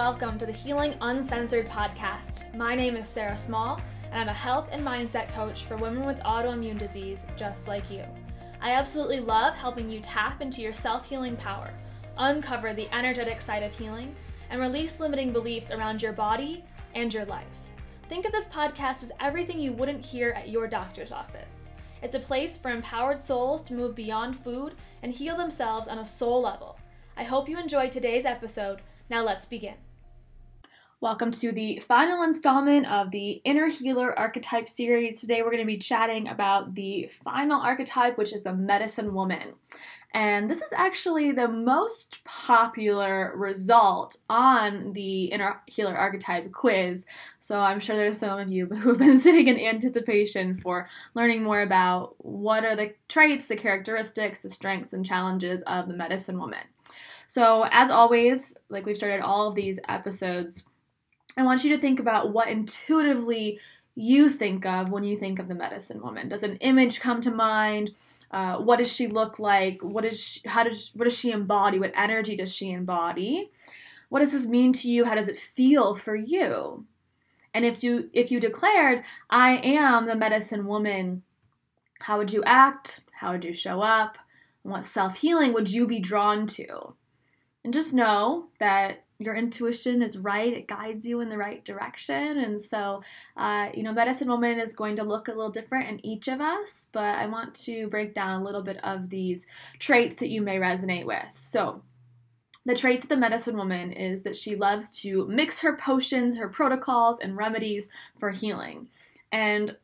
welcome to the Healing Uncensored podcast. My name is Sarah Small, and I'm a health and mindset coach for women with autoimmune disease just like you. I absolutely love helping you tap into your self-healing power, uncover the energetic side of healing, and release limiting beliefs around your body and your life. Think of this podcast as everything you wouldn't hear at your doctor's office. It's a place for empowered souls to move beyond food and heal themselves on a soul level. I hope you enjoyed today's episode. Now let's begin. Welcome to the final installment of the Inner Healer Archetype series. Today we're going to be chatting about the final archetype, which is the Medicine Woman. And this is actually the most popular result on the Inner Healer Archetype quiz. So I'm sure there's some of you who have been sitting in anticipation for learning more about what are the traits, the characteristics, the strengths, and challenges of the Medicine Woman. So as always, like we've started all of these episodes, I want you to think about what intuitively you think of when you think of the Medicine Woman. Does an image come to mind? What does she look like? What does she embody? What energy does she embody? What does this mean to you? How does it feel for you? And if you declared, I am the Medicine Woman, how would you act? How would you show up? And what self-healing would you be drawn to? And just know that your intuition is right. It guides you in the right direction. And so, Medicine Woman is going to look a little different in each of us, but I want to break down a little bit of these traits that you may resonate with. So the traits of the Medicine Woman is that she loves to mix her potions, her protocols, and remedies for healing. And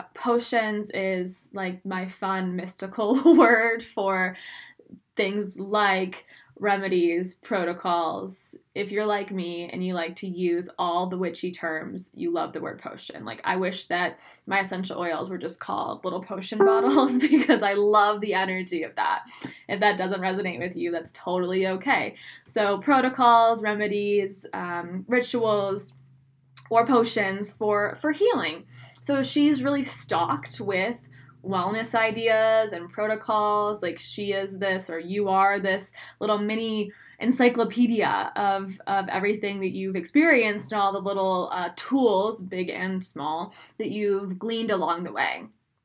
potions is like my fun mystical word for things like remedies, protocols. If you're like me and you like to use all the witchy terms, you love the word potion. Like, I wish that my essential oils were just called little potion bottles because I love the energy of that. If that doesn't resonate with you, that's totally okay. So protocols, remedies, rituals, or potions for healing. So she's really stocked with wellness ideas and protocols. Like, she is this, or you are this little mini encyclopedia of everything that you've experienced and all the little tools, big and small, that you've gleaned along the way.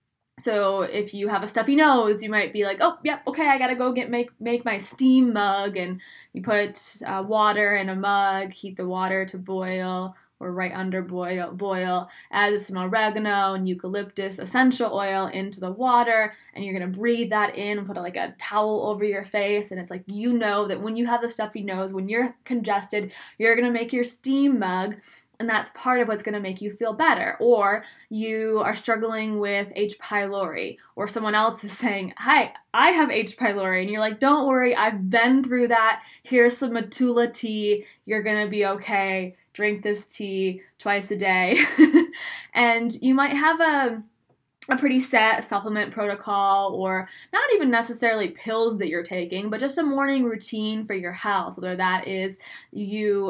So if you have a stuffy nose, you might be like, oh, yep, okay, I gotta go make my steam mug, and you put water in a mug, heat the water to boil, or right under boil, add some oregano and eucalyptus essential oil into the water, and you're going to breathe that in and put like a towel over your face, and it's like, you know that when you have the stuffy nose, when you're congested, you're going to make your steam mug, and that's part of what's going to make you feel better. Or you are struggling with H. pylori, or someone else is saying, hi, I have H. pylori, and you're like, don't worry, I've been through that. Here's some Matula tea. You're going to be okay. Drink this tea twice a day. And you might have a pretty set supplement protocol, or not even necessarily pills that you're taking, but just a morning routine for your health, whether that is you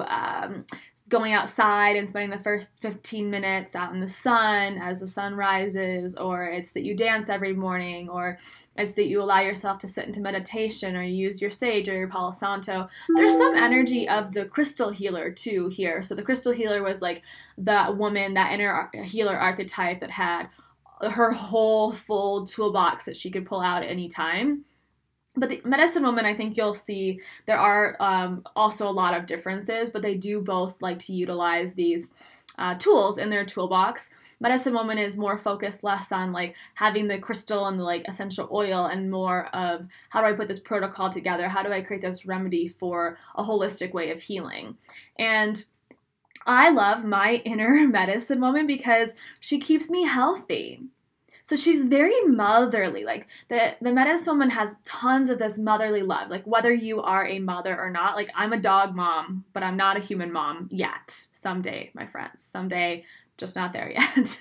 going outside and spending the first 15 minutes out in the sun as the sun rises, or it's that you dance every morning, or it's that you allow yourself to sit into meditation, or you use your sage or your Palo Santo. There's some energy of the crystal healer too here. So the crystal healer was like that woman, that inner healer archetype that had her whole full toolbox that she could pull out at any time. But the Medicine Woman, I think you'll see there are also a lot of differences, but they do both like to utilize these tools in their toolbox. Medicine Woman is more focused less on like having the crystal and the like essential oil, and more of, how do I put this protocol together? How do I create this remedy for a holistic way of healing? And I love my inner Medicine Woman because she keeps me healthy. So she's very motherly. Like the Medicine Woman has tons of this motherly love. Like, whether you are a mother or not, like, I'm a dog mom, but I'm not a human mom yet. Someday, my friends, someday, just not there yet.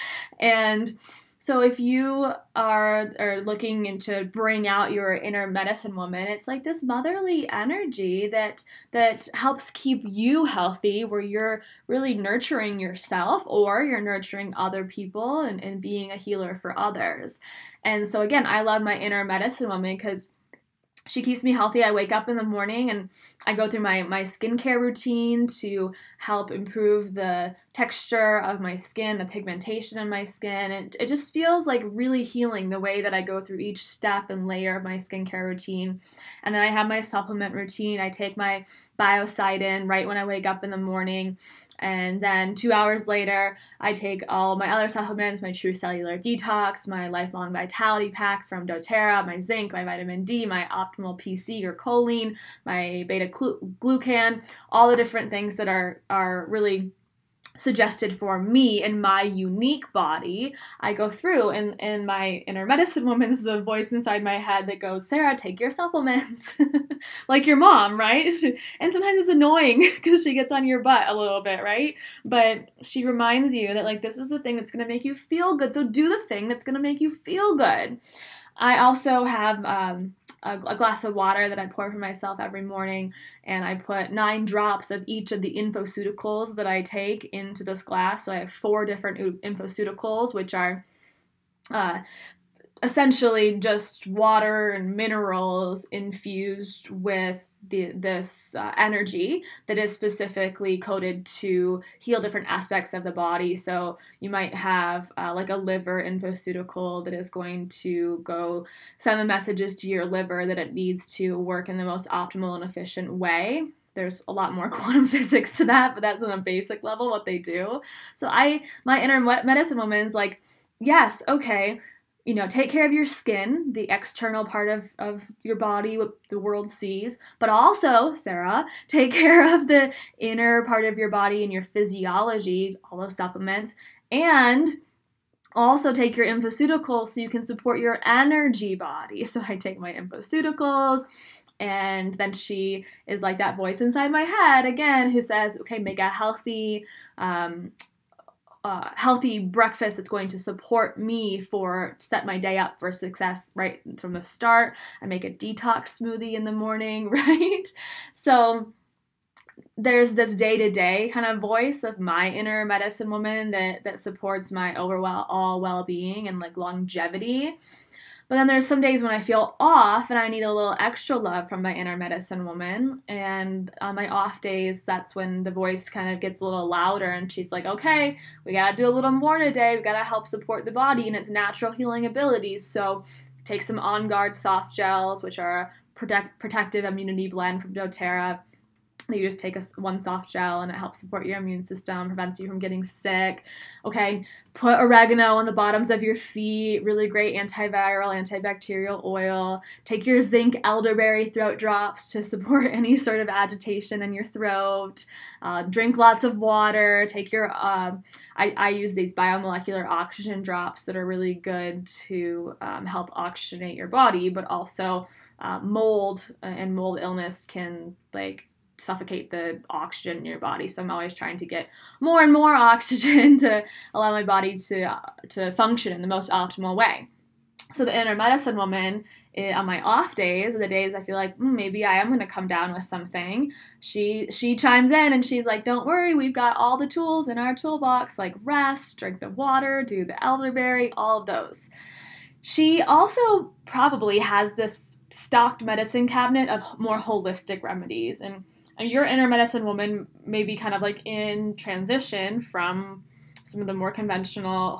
And so if you are looking into bring out your inner Medicine Woman, it's like this motherly energy that helps keep you healthy, where you're really nurturing yourself, or you're nurturing other people and being a healer for others. And so again, I love my inner Medicine Woman because she keeps me healthy. I wake up in the morning and I go through my skincare routine to help improve the texture of my skin, the pigmentation in my skin. And it just feels like really healing the way that I go through each step and layer of my skincare routine. And then I have my supplement routine. I take my Biocidin right when I wake up in the morning. And then 2 hours later, I take all my other supplements, my True Cellular Detox, my Lifelong Vitality Pack from doTERRA, my zinc, my vitamin D, my Optimal PC or choline, my beta glucan, all the different things that are really suggested for me and my unique body. I go through, and my inner medicine woman's the voice inside my head that goes, Sarah, take your supplements. Like your mom, right? And sometimes it's annoying because she gets on your butt a little bit, right? But she reminds you that, like, this is the thing that's going to make you feel good. So do the thing that's going to make you feel good. I also have a glass of water that I pour for myself every morning, and I put 9 drops of each of the infoceuticals that I take into this glass. So I have 4 different infoceuticals, which are essentially just water and minerals infused with this energy that is specifically coded to heal different aspects of the body. So you might have like a liver infoceutical that is going to go send the messages to your liver that it needs to work in the most optimal and efficient way. There's a lot more quantum physics to that, but that's on a basic level what they do. So my inner medicine woman's like, yes, okay, take care of your skin, the external part of your body, what the world sees, but also, Sarah, take care of the inner part of your body and your physiology, all those supplements, and also take your infoceuticals so you can support your energy body. So I take my infoceuticals, and then she is like that voice inside my head again who says, okay, make a healthy breakfast that's going to support me set my day up for success right from the start. I make a detox smoothie in the morning, right? So there's this day-to-day kind of voice of my inner medicine woman that supports my overall well-being and like longevity. But then there's some days when I feel off and I need a little extra love from my inner medicine woman. And on my off days, that's when the voice kind of gets a little louder and she's like, okay, we got to do a little more today. We got to help support the body and its natural healing abilities. So take some On Guard soft gels, which are a protective immunity blend from doTERRA. You just take one soft gel and it helps support your immune system, prevents you from getting sick. Okay, put oregano on the bottoms of your feet, really great antiviral, antibacterial oil. Take your zinc elderberry throat drops to support any sort of agitation in your throat. Drink lots of water. Take your, I use these biomolecular oxygen drops that are really good to help oxygenate your body, but also mold and mold illness can suffocate the oxygen in your body. So I'm always trying to get more and more oxygen to allow my body to function in the most optimal way. So the inner medicine woman, on my off days, or the days I feel like maybe I am going to come down with something, she chimes in and she's like, don't worry, we've got all the tools in our toolbox, like rest, drink the water, do the elderberry, all of those. She also probably has this stocked medicine cabinet of more holistic remedies. And your inner medicine woman may be kind of like in transition from some of the more conventional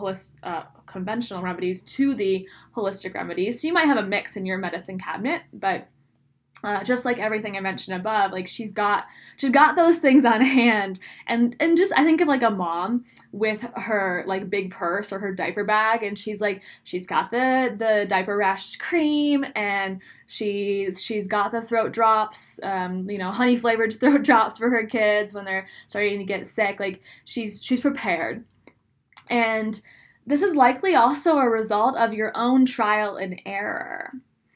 remedies to the holistic remedies. So you might have a mix in your medicine cabinet, but just like everything I mentioned above, like she's got those things on hand, and just I think of like a mom with her like big purse or her diaper bag, and she's got the diaper rash cream, and she's got the throat drops, honey flavored throat drops for her kids when they're starting to get sick. Like she's prepared, and this is likely also a result of your own trial and error.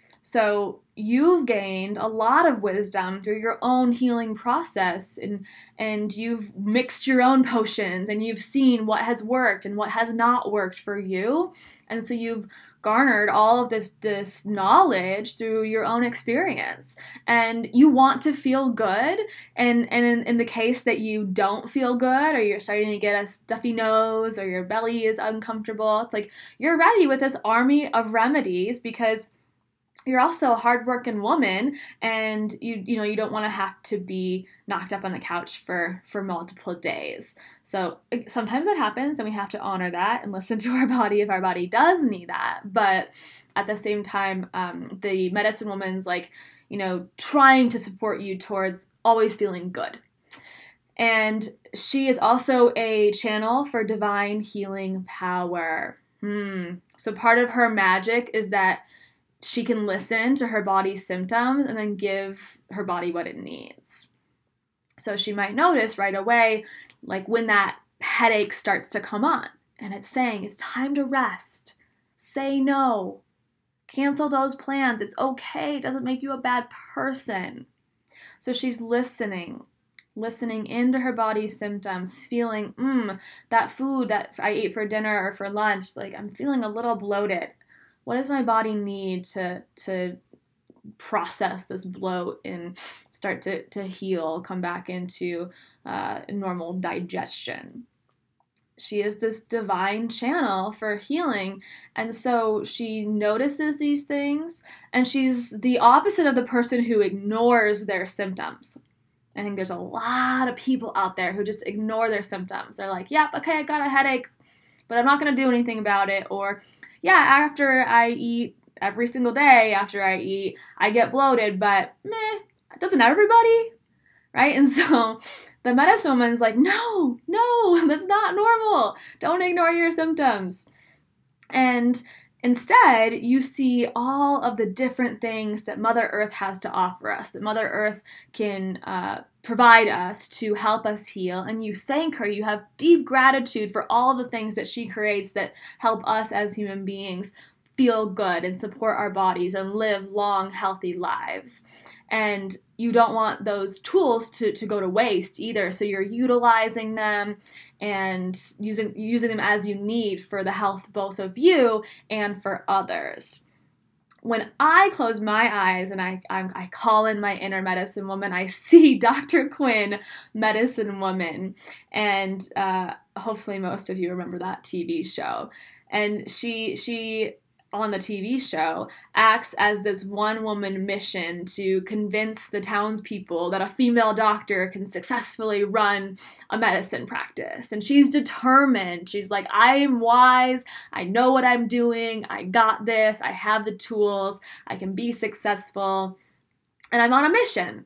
So you've gained a lot of wisdom through your own healing process, and you've mixed your own potions, and you've seen what has worked and what has not worked for you. And so you've garnered all of this knowledge through your own experience, and you want to feel good. And in the case that you don't feel good, or you're starting to get a stuffy nose, or your belly is uncomfortable, it's like you're ready with this army of remedies, because you're also a hardworking woman, and you don't want to have to be knocked up on the couch for multiple days. So sometimes that happens, and we have to honor that and listen to our body if our body does need that. But at the same time, the medicine woman's like, trying to support you towards always feeling good. And she is also a channel for divine healing power. So part of her magic is that she can listen to her body's symptoms and then give her body what it needs. So she might notice right away, like when that headache starts to come on and it's saying, it's time to rest. Say no. Cancel those plans. It's okay. It doesn't make you a bad person. So she's listening into her body's symptoms, feeling, that food that I ate for dinner or for lunch, like I'm feeling a little bloated. What does my body need to process this bloat and start to heal, come back into normal digestion? She is this divine channel for healing, and so she notices these things, and she's the opposite of the person who ignores their symptoms. I think there's a lot of people out there who just ignore their symptoms. They're like, yep, okay, I got a headache, but I'm not going to do anything about it. Or, yeah, after I eat, every single day after I eat, I get bloated, but doesn't everybody? Right? And so the medicine woman's like, no, that's not normal. Don't ignore your symptoms. And instead, you see all of the different things that Mother Earth has to offer us, that Mother Earth can provide us to help us heal. And you thank her. You have deep gratitude for all the things that she creates that help us as human beings feel good and support our bodies and live long, healthy lives. And you don't want those tools to go to waste either. So you're utilizing them and using them as you need for the health both of you and for others. When I close my eyes and I call in my inner medicine woman, I see Dr. Quinn, Medicine Woman. And hopefully most of you remember that TV show. And she on the TV show, acts as this one-woman mission to convince the townspeople that a female doctor can successfully run a medicine practice. And she's determined. She's like, I am wise. I know what I'm doing. I got this. I have the tools. I can be successful. And I'm on a mission.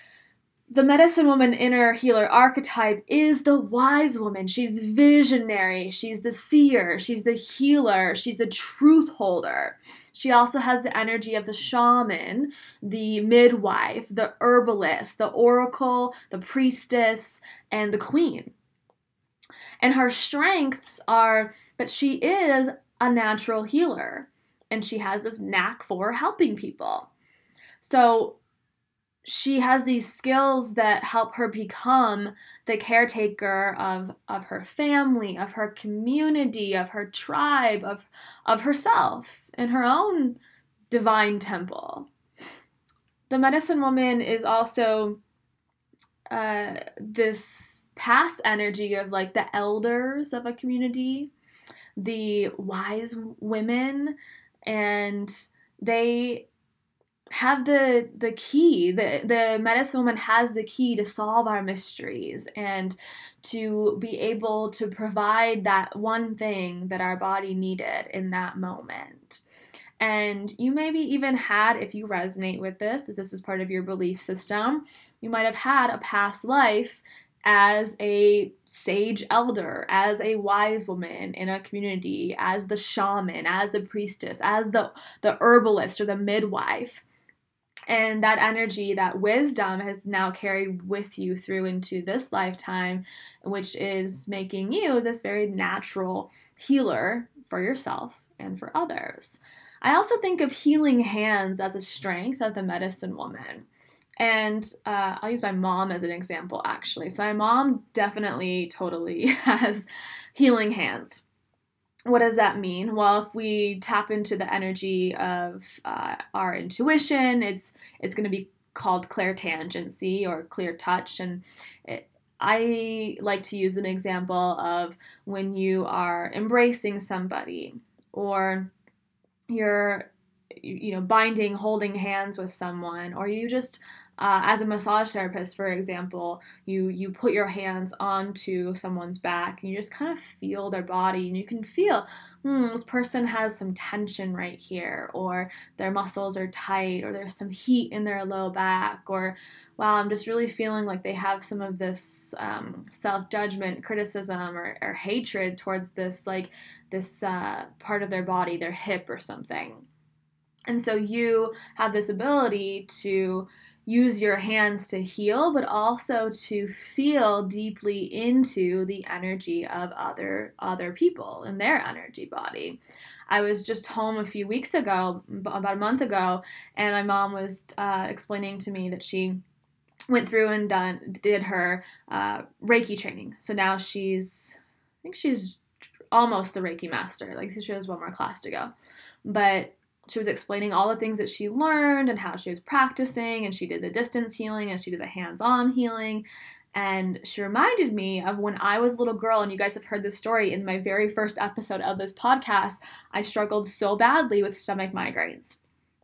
The medicine woman inner healer archetype is the wise woman. She's visionary. She's the seer. She's the healer. She's the truth holder. She also has the energy of the shaman, the midwife, the herbalist, the oracle, the priestess, and the queen. And her strengths are that she is a natural healer, and she has this knack for helping people. So she has these skills that help her become the caretaker of her family, of her community, of her tribe, of herself in her own divine temple. The medicine woman is also this past energy of like the elders of a community, the wise women, and they have the key. The medicine woman has the key to solve our mysteries and to be able to provide that one thing that our body needed in that moment. And you maybe even had, if you resonate with this, if this is part of your belief system, you might have had a past life as a sage elder, as a wise woman in a community, as the shaman, as the priestess, as the herbalist or the midwife. And that energy, that wisdom has now carried with you through into this lifetime, which is making you this very natural healer for yourself and for others. I also think of healing hands as a strength of the medicine woman. And I'll use my mom as an example, actually. So my mom definitely, totally has healing hands. What does that mean? Well, if we tap into the energy of our intuition, it's going to be called clairtangency or clear touch. And I like to use an example of when you are embracing somebody, or you're binding, holding hands with someone, or you just, as a massage therapist, for example, you put your hands onto someone's back and you just kind of feel their body, and you can feel, this person has some tension right here, or their muscles are tight, or there's some heat in their low back, or wow, I'm just really feeling like they have some of this self-judgment, criticism, or hatred towards this part of their body, their hip or something. And so you have this ability to use your hands to heal, but also to feel deeply into the energy of other people and their energy body. I was just home a few weeks ago, about a month ago, and my mom was explaining to me that she went through and did her Reiki training. So now I think she's almost a Reiki master. Like, she has one more class to go. But she was explaining all the things that she learned and how she was practicing, and she did the distance healing and she did the hands-on healing. And she reminded me of when I was a little girl, and you guys have heard this story in my very first episode of this podcast. I struggled so badly with stomach migraines.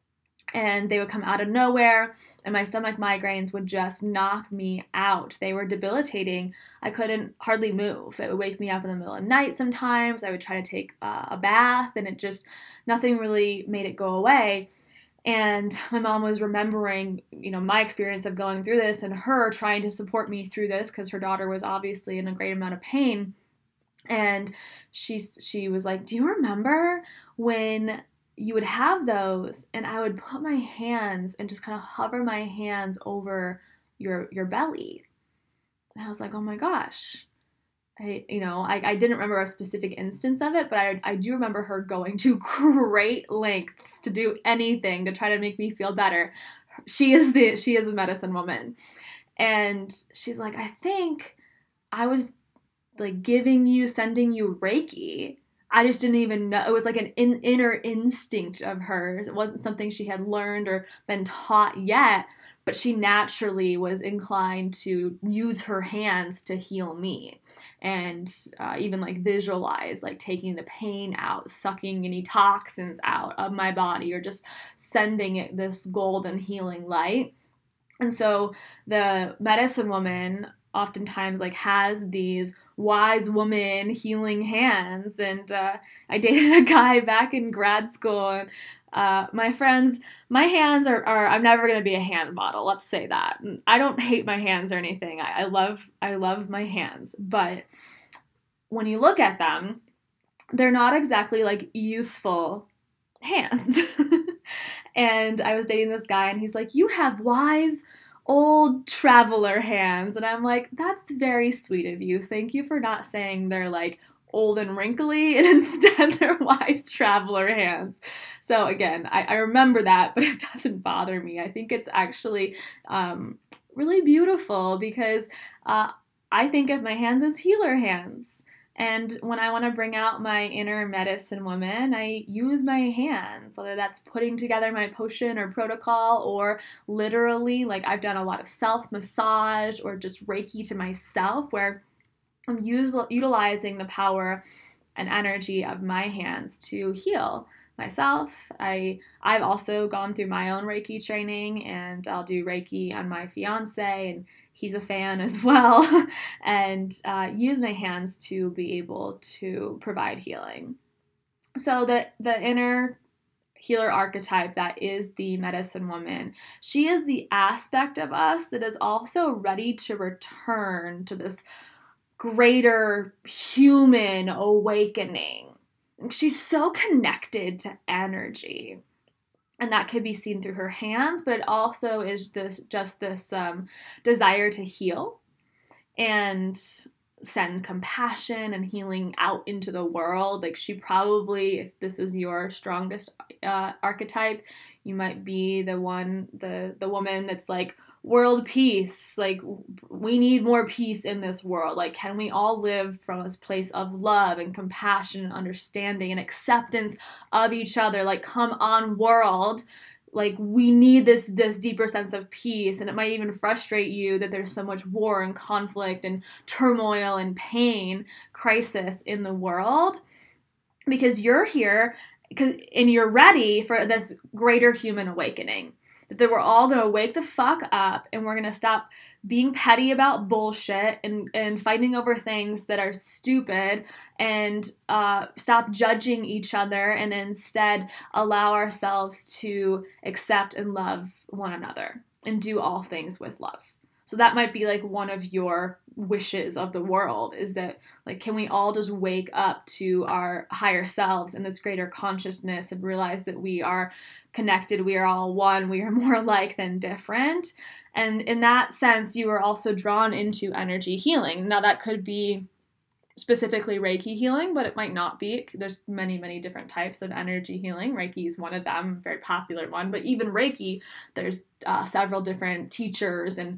And they would come out of nowhere, and my stomach migraines would just knock me out. They were debilitating. I couldn't hardly move. It would wake me up in the middle of the night sometimes. I would try to take a bath, and nothing really made it go away. And my mom was remembering, my experience of going through this, and her trying to support me through this because her daughter was obviously in a great amount of pain. And she was like, "Do you remember when you would have those?" And I would put my hands and just kind of hover my hands over your belly. And I was like, oh my gosh. I didn't remember a specific instance of it, but I do remember her going to great lengths to do anything to try to make me feel better. She is a medicine woman. And she's like, "I think I was like sending you Reiki. I just didn't even know." It was like an inner instinct of hers. It wasn't something she had learned or been taught yet, but she naturally was inclined to use her hands to heal me, and even like visualize like taking the pain out, sucking any toxins out of my body, or just sending it this golden healing light. And so the medicine woman oftentimes like has these wise woman healing hands. And I dated a guy back in grad school, and my hands are I'm never going to be a hand model. Let's say that. I don't hate my hands or anything. I love my hands, but when you look at them, they're not exactly like youthful hands. And I was dating this guy, and he's like, "You have wise old traveler hands." And I'm like, "That's very sweet of you. Thank you for not saying they're like old and wrinkly, and instead they're wise traveler hands." So again, I remember that, but it doesn't bother me. I think it's actually really beautiful, because I think of my hands as healer hands. And when I want to bring out my inner medicine woman, I use my hands, whether that's putting together my potion or protocol, or literally, like I've done a lot of self-massage or just Reiki to myself, where I'm utilizing the power and energy of my hands to heal myself. I've also gone through my own Reiki training, and I'll do Reiki on my fiance, and he's a fan as well, and use my hands to be able to provide healing. So the inner healer archetype, that is the medicine woman, she is the aspect of us that is also ready to return to this greater human awakening. She's so connected to energy. And that could be seen through her hands, but it also is this desire to heal and send compassion and healing out into the world. Like, she probably, if this is your strongest archetype, you might be the woman that's like, world peace, like we need more peace in this world. Like, can we all live from this place of love and compassion and understanding and acceptance of each other? Like, come on, world. Like, we need this deeper sense of peace. And it might even frustrate you that there's so much war and conflict and turmoil and pain, crisis in the world, because you're here and you're ready for this greater human awakening. That we're all going to wake the fuck up and we're going to stop being petty about bullshit and fighting over things that are stupid and stop judging each other and instead allow ourselves to accept and love one another and do all things with love. So that might be like one of your wishes of the world, is that like, can we all just wake up to our higher selves and this greater consciousness and realize that we are connected, we are all one, we are more alike than different. And in that sense, you are also drawn into energy healing. Now that could be specifically Reiki healing, but it might not be. There's many, many different types of energy healing. Reiki is one of them, very popular one. But even Reiki, there's several different teachers and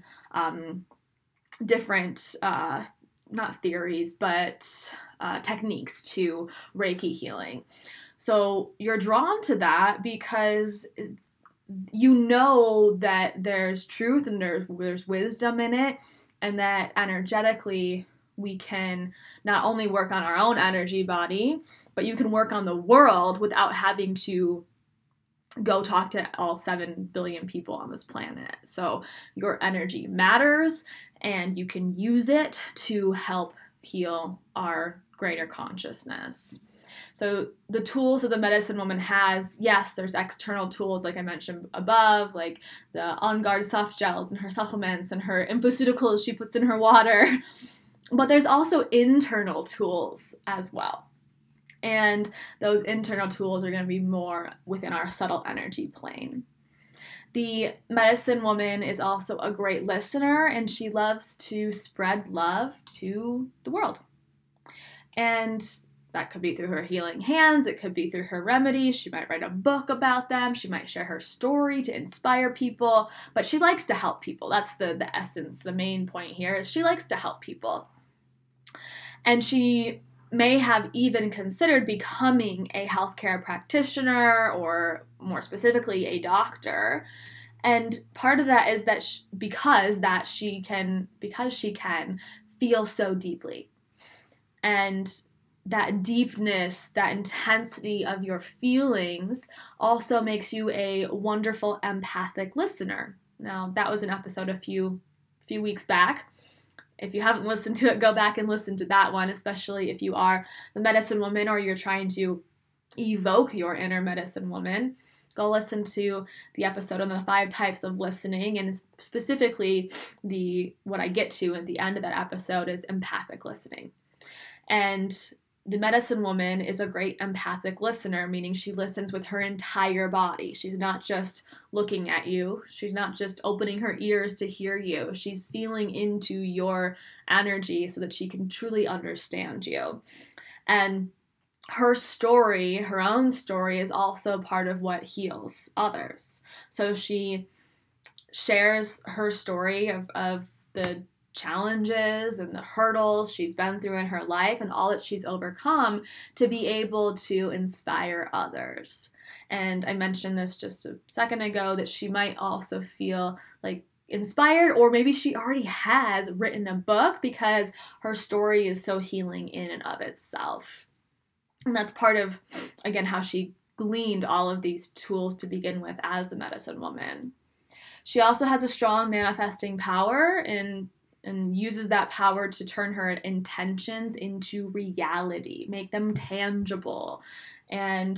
different, not theories, but techniques to Reiki healing. So you're drawn to that because you know that there's truth and there's wisdom in it, and that energetically we can not only work on our own energy body, but you can work on the world without having to go talk to all 7 billion people on this planet. So your energy matters, and you can use it to help heal our greater consciousness. So the tools that the medicine woman has, yes, there's external tools like I mentioned above, like the On Guard soft gels and her supplements and her infoceuticals she puts in her water. But there's also internal tools as well. And those internal tools are going to be more within our subtle energy plane. The medicine woman is also a great listener, and she loves to spread love to the world. And that could be through her healing hands. It could be through her remedies. She might write a book about them. She might share her story to inspire people. But she likes to help people. That's the essence, the main point here is she likes to help people. And she may have even considered becoming a healthcare practitioner, or more specifically, a doctor. And part of that is that because she can feel so deeply. And that deepness, that intensity of your feelings also makes you a wonderful empathic listener. Now, that was an episode a few weeks back. If you haven't listened to it, go back and listen to that one, especially if you are the medicine woman or you're trying to evoke your inner medicine woman. Go listen to the episode on the 5 types of listening, and specifically what I get to at the end of that episode is empathic listening. And the medicine woman is a great empathic listener, meaning she listens with her entire body. She's not just looking at you. She's not just opening her ears to hear you. She's feeling into your energy so that she can truly understand you. And her story, her own story, is also part of what heals others. So she shares her story of the challenges and the hurdles she's been through in her life and all that she's overcome to be able to inspire others. And I mentioned this just a second ago, that she might also feel like inspired, or maybe she already has written a book because her story is so healing in and of itself. And that's part of, again, how she gleaned all of these tools to begin with as the medicine woman. She also has a strong manifesting power and uses that power to turn her intentions into reality, make them tangible. And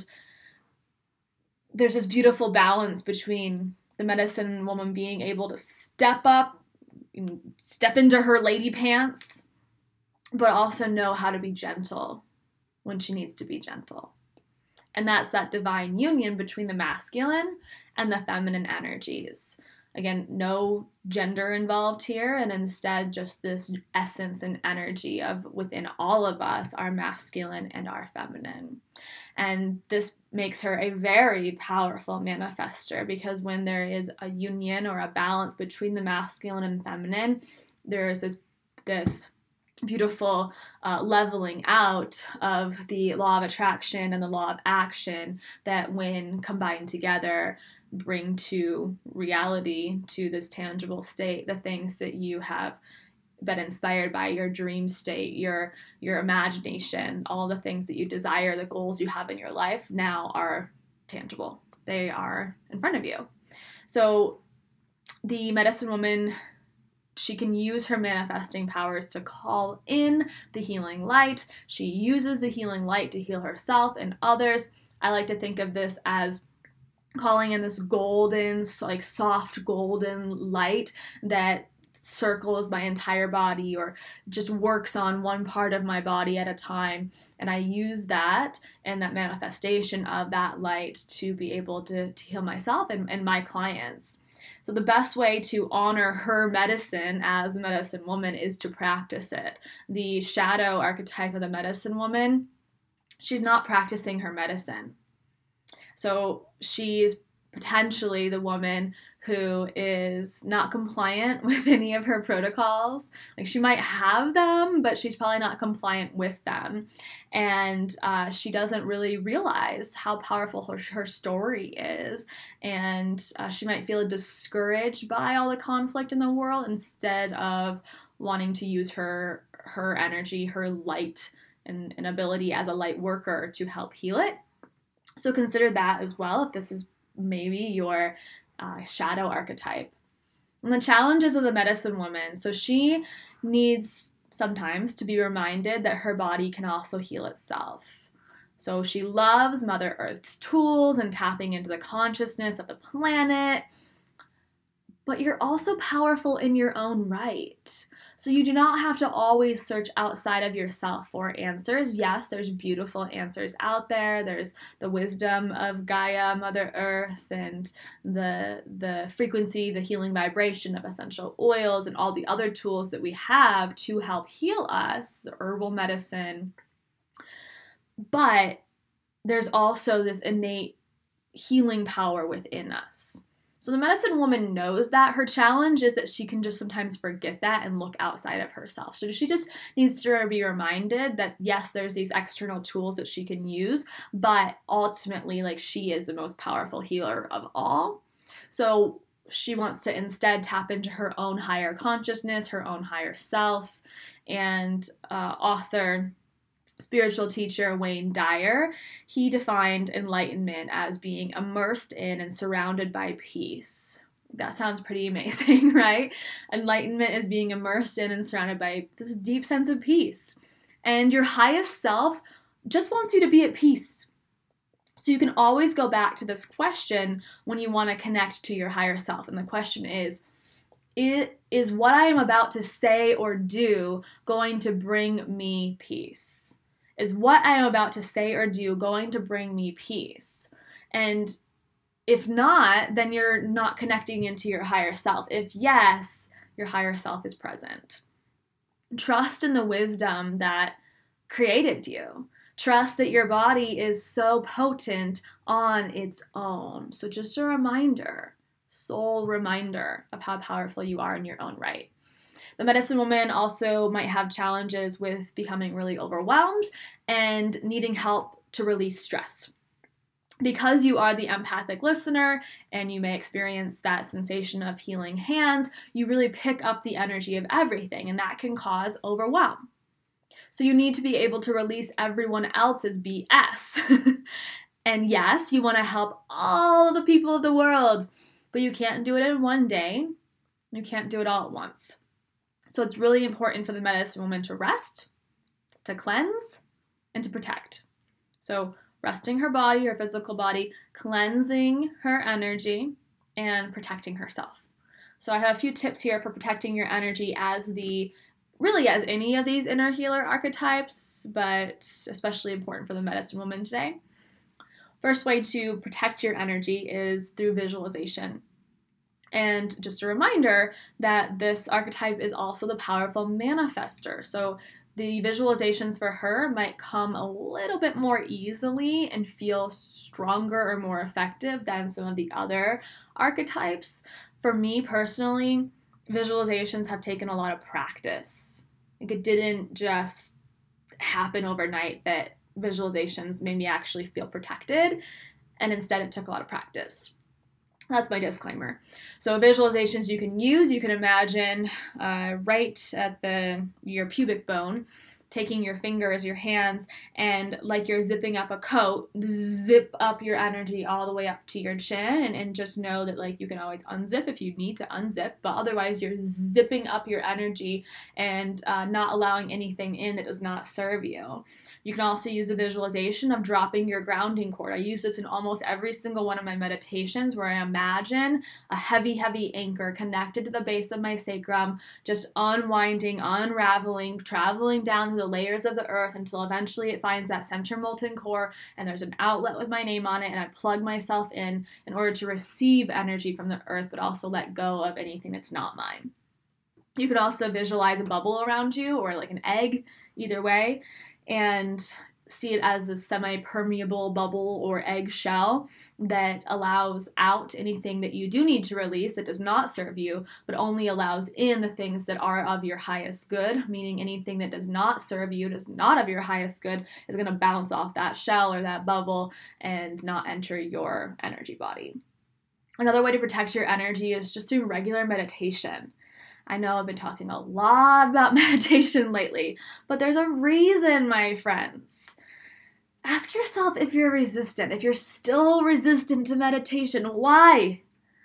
there's this beautiful balance between the medicine woman being able to step up, step into her lady pants, but also know how to be gentle when she needs to be gentle. And that's that divine union between the masculine and the feminine energies. Again, no gender involved here, and instead just this essence and energy of within all of us, our masculine and our feminine. And this makes her a very powerful manifester, because when there is a union or a balance between the masculine and feminine, there is this beautiful leveling out of the law of attraction and the law of action that, when combined together, bring to reality, to this tangible state, the things that you have been inspired by, your dream state, your imagination, all the things that you desire, the goals you have in your life now are tangible. They are in front of you. So the medicine woman, she can use her manifesting powers to call in the healing light. She uses the healing light to heal herself and others. I like to think of this as calling in this golden, like soft golden light that circles my entire body or just works on one part of my body at a time. And I use that and that manifestation of that light to be able to heal myself and my clients. So the best way to honor her medicine as a medicine woman is to practice it. The shadow archetype of the medicine woman, she's not practicing her medicine. So she's potentially the woman who is not compliant with any of her protocols. Like, she might have them, but she's probably not compliant with them. And she doesn't really realize how powerful her story is. And she might feel discouraged by all the conflict in the world instead of wanting to use her energy, her light, and ability as a light worker to help heal it. So consider that as well if this is maybe your shadow archetype. And the challenges of the medicine woman. So she needs sometimes to be reminded that her body can also heal itself. So she loves Mother Earth's tools and tapping into the consciousness of the planet. But you're also powerful in your own right. So you do not have to always search outside of yourself for answers. Yes, there's beautiful answers out there. There's the wisdom of Gaia, Mother Earth, and the frequency, the healing vibration of essential oils, and all the other tools that we have to help heal us, the herbal medicine. But there's also this innate healing power within us. So the medicine woman knows that. Her challenge is that she can just sometimes forget that and look outside of herself. So she just needs to be reminded that, yes, there's these external tools that she can use, but ultimately, like, she is the most powerful healer of all. So she wants to instead tap into her own higher consciousness, her own higher self. And author, spiritual teacher Wayne Dyer, he defined enlightenment as being immersed in and surrounded by peace. That sounds pretty amazing, right? Enlightenment is being immersed in and surrounded by this deep sense of peace. And your highest self just wants you to be at peace. So you can always go back to this question when you want to connect to your higher self. And the question is what I am about to say or do going to bring me peace? Is what I am about to say or do going to bring me peace? And if not, then you're not connecting into your higher self. If yes, your higher self is present. Trust in the wisdom that created you. Trust that your body is so potent on its own. So just a reminder, soul reminder of how powerful you are in your own right. The medicine woman also might have challenges with becoming really overwhelmed and needing help to release stress. Because you are the empathic listener and you may experience that sensation of healing hands, you really pick up the energy of everything, and that can cause overwhelm. So you need to be able to release everyone else's BS. And yes, you want to help all the people of the world, but you can't do it in one day. You can't do it all at once. So it's really important for the medicine woman to rest, to cleanse, and to protect. So resting her body, her physical body, cleansing her energy, and protecting herself. So I have a few tips here for protecting your energy as any of these inner healer archetypes, but especially important for the medicine woman today. First way to protect your energy is through visualization. And just a reminder that this archetype is also the powerful manifester. So the visualizations for her might come a little bit more easily and feel stronger or more effective than some of the other archetypes. For me personally, visualizations have taken a lot of practice. Like, it didn't just happen overnight that visualizations made me actually feel protected, and instead it took a lot of practice. That's my disclaimer. So visualizations you can imagine right at your pubic bone, taking your fingers, your hands, and like you're zipping up a coat, zip up your energy all the way up to your chin, and just know that like you can always unzip if you need to unzip, but otherwise you're zipping up your energy and not allowing anything in that does not serve you. You can also use a visualization of dropping your grounding cord. I use this in almost every single one of my meditations, where I imagine a heavy, heavy anchor connected to the base of my sacrum, just unwinding, unraveling, traveling down through the layers of the earth until eventually it finds that center molten core, and there's an outlet with my name on it, and I plug myself in order to receive energy from the earth, but also let go of anything that's not mine. You could also visualize a bubble around you, or like an egg, either way, and see it as a semi-permeable bubble or egg shell that allows out anything that you do need to release that does not serve you, but only allows in the things that are of your highest good, meaning anything that does not serve you, does not of your highest good, is going to bounce off that shell or that bubble and not enter your energy body. Another way to protect your energy is just doing regular meditation. I know I've been talking a lot about meditation lately, but there's a reason, my friends. Ask yourself if you're resistant, if you're still resistant to meditation. Why?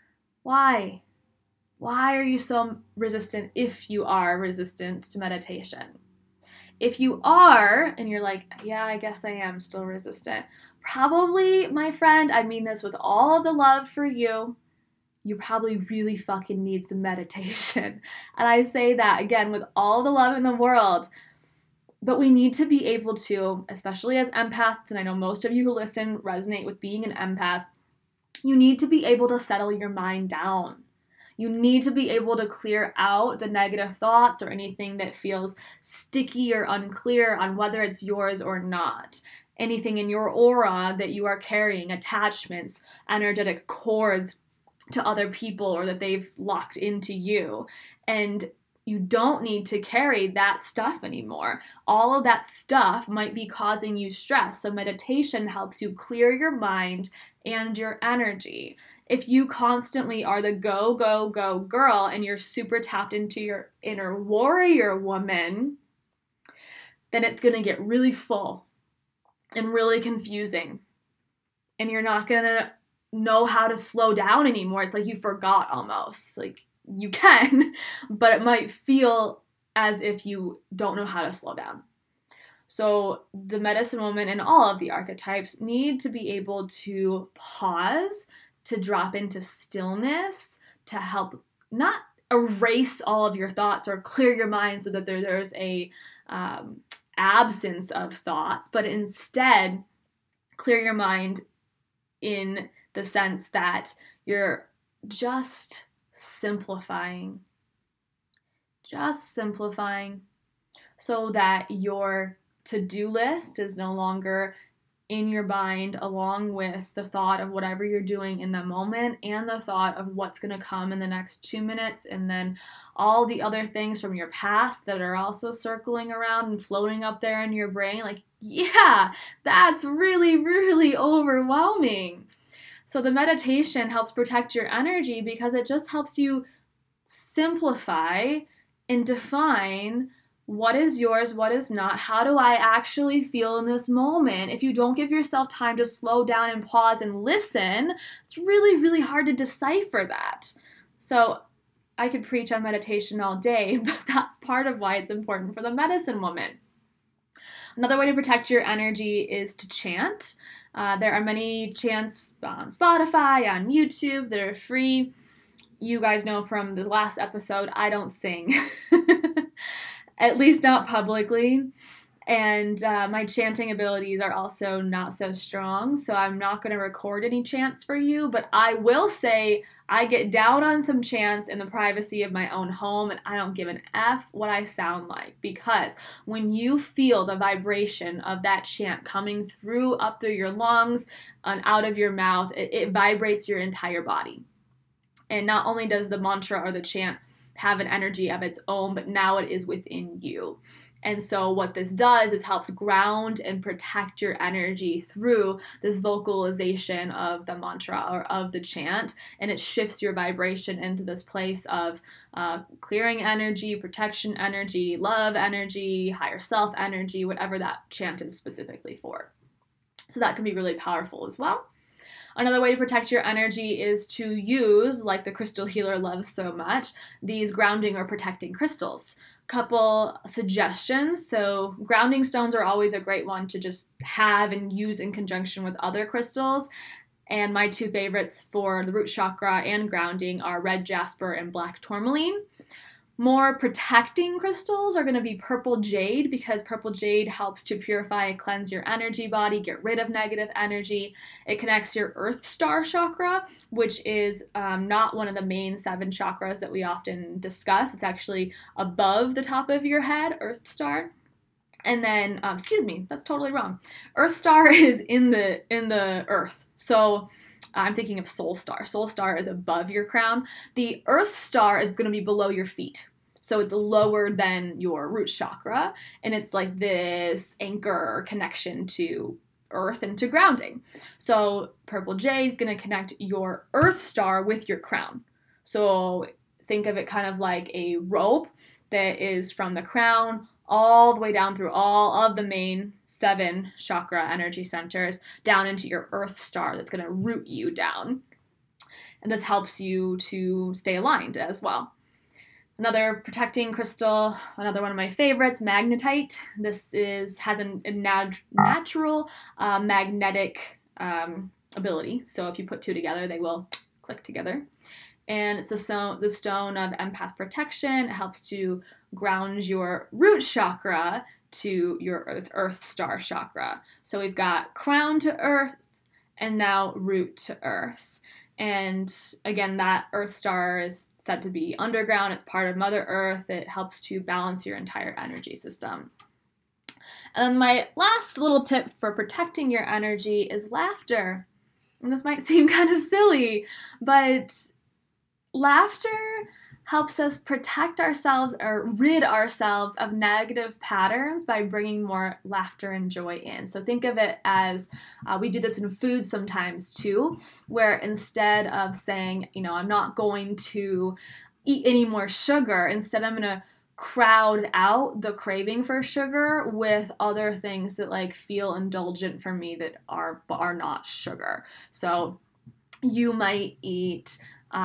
Why? Why are you so resistant if you are resistant to meditation? If you are, and you're like, yeah, I guess I am still resistant, probably, my friend, I mean this with all of the love for you, you probably really fucking need some meditation. And I say that, again, with all the love in the world. But we need to be able to, especially as empaths, and I know most of you who listen resonate with being an empath, you need to be able to settle your mind down. You need to be able to clear out the negative thoughts or anything that feels sticky or unclear on whether it's yours or not. Anything in your aura that you are carrying, attachments, energetic cords to other people, or that they've locked into you. And you don't need to carry that stuff anymore. All of that stuff might be causing you stress. So meditation helps you clear your mind and your energy. If you constantly are the go, go, go girl and you're super tapped into your inner warrior woman, then it's going to get really full and really confusing. And you're not going to know how to slow down anymore. It's like you forgot almost. Like you can, but it might feel as if you don't know how to slow down. So the medicine woman and all of the archetypes need to be able to pause, to drop into stillness, to help not erase all of your thoughts or clear your mind so that there's a absence of thoughts, but instead clear your mind in the sense that you're just simplifying so that your to-do list is no longer in your mind, along with the thought of whatever you're doing in the moment and the thought of what's going to come in the next 2 minutes, and then all the other things from your past that are also circling around and floating up there in your brain. Like, yeah, that's really, really overwhelming. So the meditation helps protect your energy because it just helps you simplify and define what is yours, what is not. How do I actually feel in this moment? If you don't give yourself time to slow down and pause and listen, it's really, really hard to decipher that. So I could preach on meditation all day, but that's part of why it's important for the medicine woman. Another way to protect your energy is to chant. There are many chants on Spotify, on YouTube that are free. You guys know from the last episode, I don't sing, at least not publicly. And my chanting abilities are also not so strong, so I'm not going to record any chants for you, but I will say I get down on some chants in the privacy of my own home, and I don't give an F what I sound like, because when you feel the vibration of that chant coming through, up through your lungs and out of your mouth, it vibrates your entire body. And not only does the mantra or the chant have an energy of its own, but now it is within you. And so what this does is helps ground and protect your energy through this vocalization of the mantra or of the chant, and it shifts your vibration into this place of clearing energy, protection energy, love energy, higher self energy, whatever that chant is specifically for. So that can be really powerful as well. Another way to protect your energy is to use, like the crystal healer loves so much, these grounding or protecting crystals. Couple suggestions. So grounding stones are always a great one to just have and use in conjunction with other crystals. And my two favorites for the root chakra and grounding are red jasper and black tourmaline. More protecting crystals are going to be purple jade, because purple jade helps to purify and cleanse your energy body, get rid of negative energy. It connects your earth star chakra, which is not one of the main 7 chakras that we often discuss. It's actually above the top of your head, earth star. And then, excuse me, that's totally wrong. Earth star is in the earth. So I'm thinking of soul star. Soul star is above your crown. The earth star is going to be below your feet. So it's lower than your root chakra. And it's like this anchor connection to earth and to grounding. So purple jade is going to connect your earth star with your crown. So think of it kind of like a rope that is from the crown all the way down through all of the main 7 chakra energy centers down into your earth star that's going to root you down. And this helps you to stay aligned as well. Another protecting crystal, another one of my favorites, magnetite. This has a natural magnetic ability. So if you put 2 together, they will click together. And it's the stone of empath protection. It helps to ground your root chakra to your earth star chakra. So we've got crown to earth and now root to earth. And again, that earth star is said to be underground. It's part of Mother Earth. It helps to balance your entire energy system. And then my last little tip for protecting your energy is laughter. And this might seem kind of silly, but laughter helps us protect ourselves or rid ourselves of negative patterns by bringing more laughter and joy in. So think of it as, we do this in food sometimes too, where instead of saying, I'm not going to eat any more sugar, instead I'm going to crowd out the craving for sugar with other things that like feel indulgent for me that are not sugar. So you might eat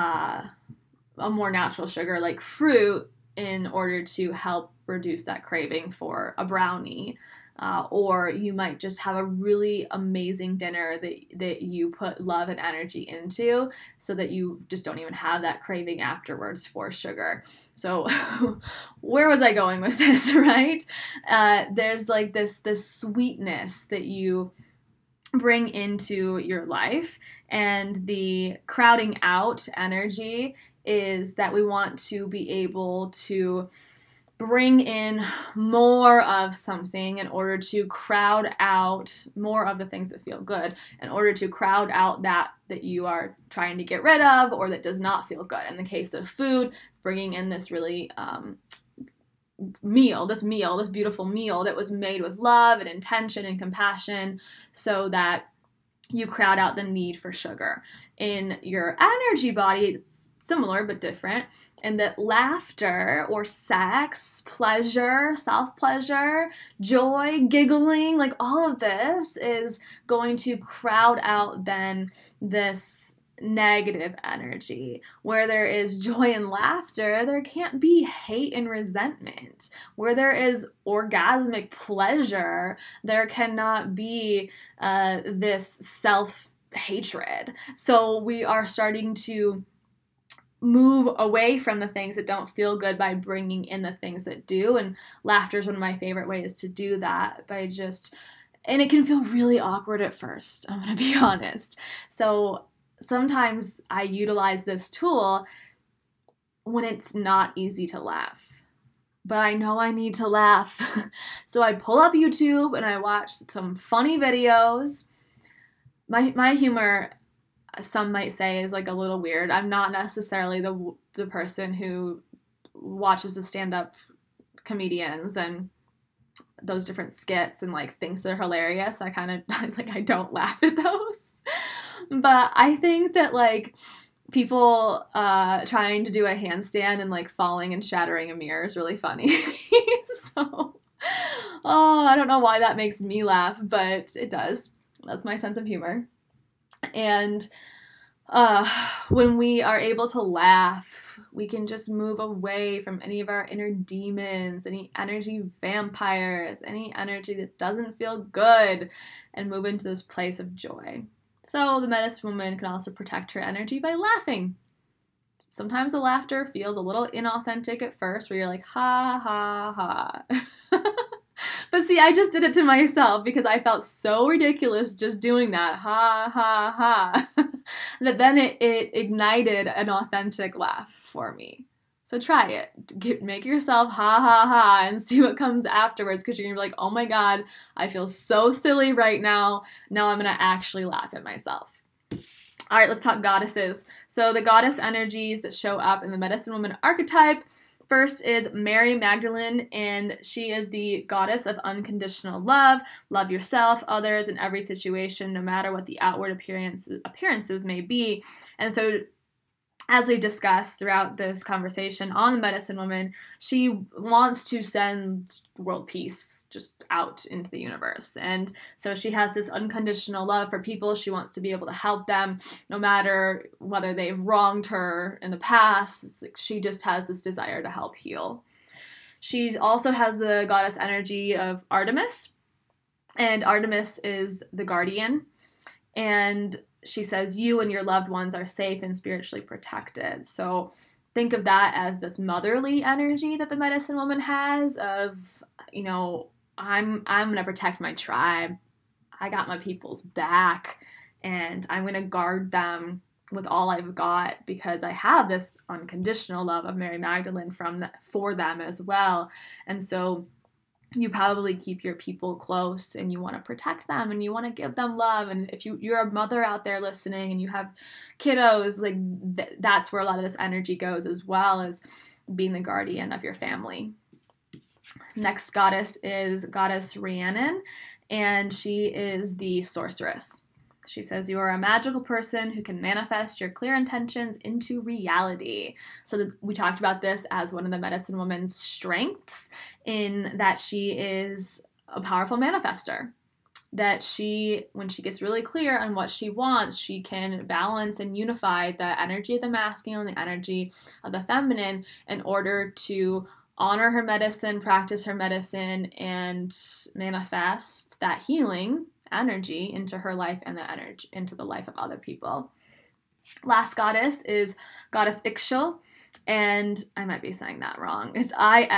a more natural sugar like fruit in order to help reduce that craving for a brownie. Or you might just have a really amazing dinner that you put love and energy into so that you just don't even have that craving afterwards for sugar. So where was I going with this, right? There's like this sweetness that you bring into your life, and the crowding out energy is that we want to be able to bring in more of something in order to crowd out more of the things that feel good, in order to crowd out that you are trying to get rid of or that does not feel good. In the case of food, bringing in this really this beautiful meal that was made with love and intention and compassion, so that you crowd out the need for sugar. In your energy body, it's similar but different, and that laughter or sex, pleasure, self-pleasure, joy, giggling, like all of this is going to crowd out then this negative energy. Where there is joy and laughter, there can't be hate and resentment. Where there is orgasmic pleasure, there cannot be this self-hatred. So we are starting to move away from the things that don't feel good by bringing in the things that do. And laughter is one of my favorite ways to do that, and it can feel really awkward at first, I'm going to be honest. So sometimes I utilize this tool when it's not easy to laugh, but I know I need to laugh. So I pull up YouTube and I watch some funny videos. My humor, some might say, is like a little weird. I'm not necessarily the person who watches the stand-up comedians and those different skits and like thinks they're hilarious. I kind of like, I don't laugh at those. But I think that like people trying to do a handstand and like falling and shattering a mirror is really funny. So, I don't know why that makes me laugh, but it does. That's my sense of humor. And when we are able to laugh, we can just move away from any of our inner demons, any energy vampires, any energy that doesn't feel good, and move into this place of joy. So the medicine woman can also protect her energy by laughing. Sometimes the laughter feels a little inauthentic at first, where you're like, ha, ha, ha. But see, I just did it to myself because I felt so ridiculous just doing that, ha, ha, ha, that then it ignited an authentic laugh for me. So try it. Make yourself ha, ha, ha, and see what comes afterwards, because you're going to be like, oh my God, I feel so silly right now. Now I'm going to actually laugh at myself. All right, let's talk goddesses. So the goddess energies that show up in the medicine woman archetype. First is Mary Magdalene, and she is the goddess of unconditional love. Love yourself, others, in every situation, no matter what the outward appearances may be. And so, as we discussed throughout this conversation on the medicine woman, she wants to send world peace just out into the universe. And so she has this unconditional love for people. She wants to be able to help them no matter whether they've wronged her in the past. It's like she just has this desire to help heal. She also has the goddess energy of Artemis, and Artemis is the guardian. And she says you and your loved ones are safe and spiritually protected. So think of that as this motherly energy that the medicine woman has of, you know, I'm going to protect my tribe. I got my people's back, and I'm going to guard them with all I've got because I have this unconditional love of Mary Magdalene for them as well. And so you probably keep your people close and you want to protect them and you want to give them love. And if you're a mother out there listening and you have kiddos, like that's where a lot of this energy goes, as well as being the guardian of your family. Next goddess is Goddess Rhiannon, and she is the sorceress. She says you are a magical person who can manifest your clear intentions into reality. So we talked about this as one of the medicine woman's strengths, in that she is a powerful manifester. That when she gets really clear on what she wants, she can balance and unify the energy of the masculine and the energy of the feminine in order to honor her medicine, practice her medicine, and manifest that healing energy into her life and the energy into the life of other people. Last goddess is Goddess Ixchel, and I might be saying that wrong. It's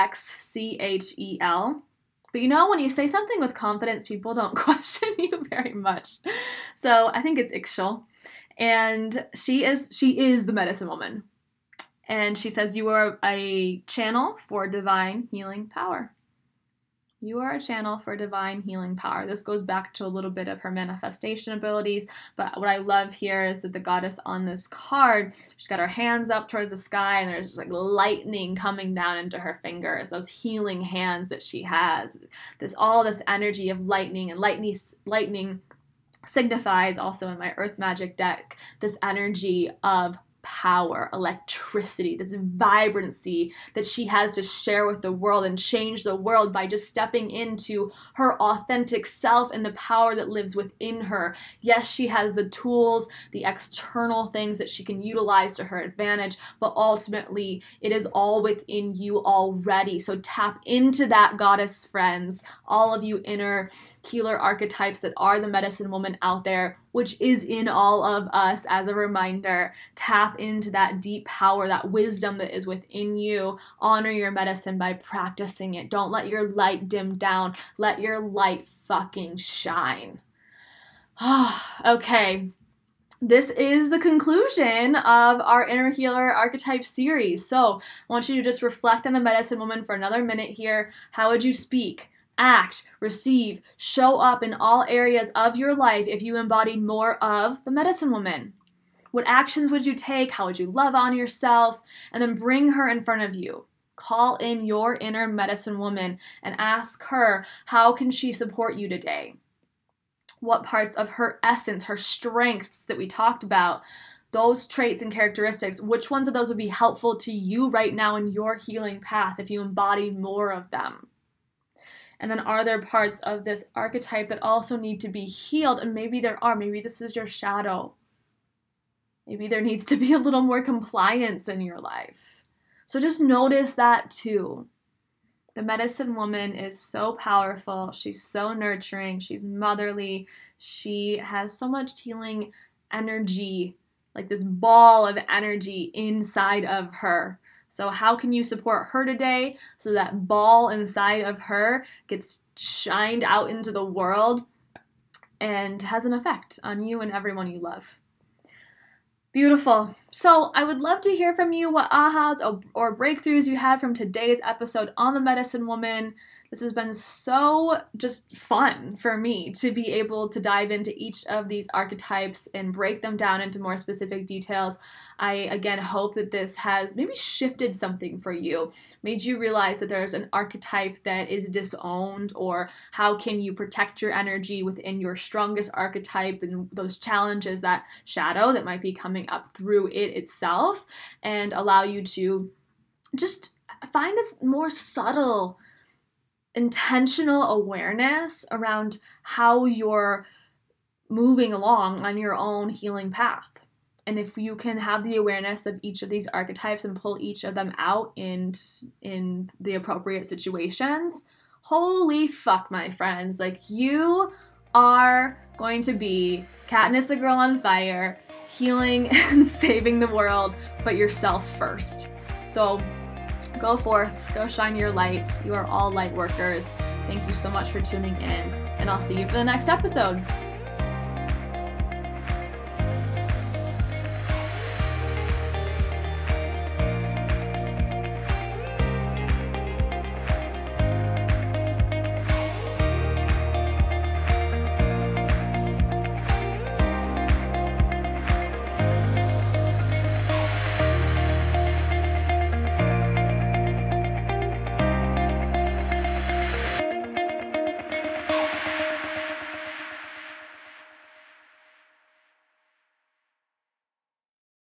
Ixchel. But you know, when you say something with confidence, people don't question you very much. So I think it's Ixchel. And she is the medicine woman. And she says you are a channel for divine healing power. You are a channel for divine healing power. This goes back to a little bit of her manifestation abilities, but what I love here is that the goddess on this card, she's got her hands up towards the sky, and there's just like lightning coming down into her fingers, those healing hands that she has. All this energy of lightning, and lightning signifies also in my Earth Magic deck this energy of power, electricity, this vibrancy that she has to share with the world and change the world by just stepping into her authentic self and the power that lives within her. Yes, she has the tools, the external things that she can utilize to her advantage, but ultimately it is all within you already. So tap into that, goddess friends, all of you inner healer archetypes that are the medicine woman out there, which is in all of us. As a reminder, tap into that deep power, that wisdom that is within you. Honor your medicine by practicing it. Don't let your light dim down. Let your light fucking shine. Okay. This is the conclusion of our Inner Healer Archetype series. So I want you to just reflect on the medicine woman for another minute here. How would you speak, act, receive, show up in all areas of your life if you embodied more of the medicine woman? What actions would you take? How would you love on yourself? And then bring her in front of you. Call in your inner medicine woman and ask her, how can she support you today? What parts of her essence, her strengths that we talked about, those traits and characteristics, which ones of those would be helpful to you right now in your healing path if you embody more of them? And then are there parts of this archetype that also need to be healed? And maybe there are. Maybe this is your shadow. Maybe there needs to be a little more compliance in your life. So just notice that too. The medicine woman is so powerful. She's so nurturing. She's motherly. She has so much healing energy, like this ball of energy inside of her. So how can you support her today so that ball inside of her gets shined out into the world and has an effect on you and everyone you love? Beautiful. So I would love to hear from you what ahas or breakthroughs you had from today's episode on the medicine woman. This has been so just fun for me to be able to dive into each of these archetypes and break them down into more specific details. I, again, hope that this has maybe shifted something for you, made you realize that there's an archetype that is disowned, or how can you protect your energy within your strongest archetype and those challenges, that shadow that might be coming up through it itself, and allow you to just find this more subtle, intentional awareness around how you're moving along on your own healing path. And if you can have the awareness of each of these archetypes and pull each of them out in the appropriate situations, holy fuck, my friends, like, you are going to be Katniss the Girl on Fire, healing and saving the world, but yourself first. So go forth, go shine your light. You are all light workers. Thank you so much for tuning in, and I'll see you for the next episode.